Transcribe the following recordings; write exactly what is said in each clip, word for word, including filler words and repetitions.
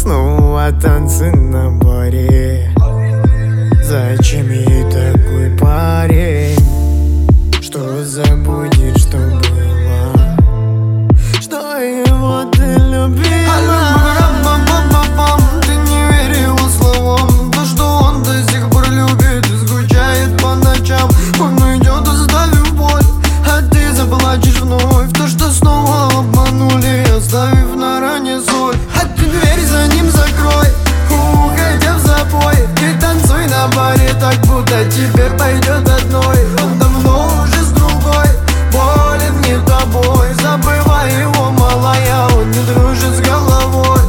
снова танцы на баре. Зачем ей такой парень, что забудет, что было, что его ты любила? Ты не верила словам, то, что он до сих пор любит и скучает по ночам. Он уйдет, оставив боль, а ты заплачешь вновь. То, что снова обманули, оставив на ране соль. А ты дверь за ним закрой, уходя в запой, и танцуй на баре так, будто тебе пойдет одной. Он давно уже с другой, болен не тобой. Забывай его, малая, он не дружит с головой.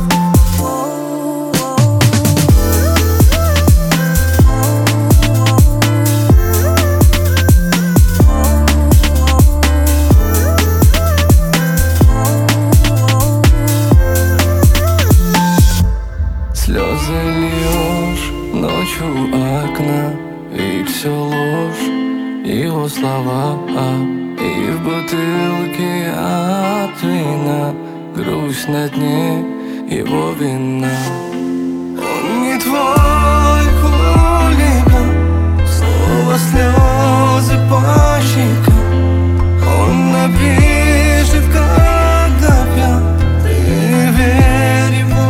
Слезы льешь ночью у окна, ведь все ложь, его слова, и в бутылке от вина грусть на дне, его вина. Он не твой хулиган, снова слезы по щекам. Он напишет, когда пьян, ты верь ему.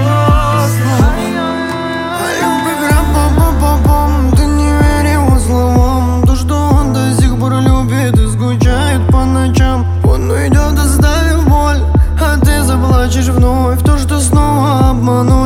Ты не верь его словам, то, что он до сих пор любит и скучает по ночам. Он уйдет, оставив боль, а ты заплачешь вновь. То, что снова обманул.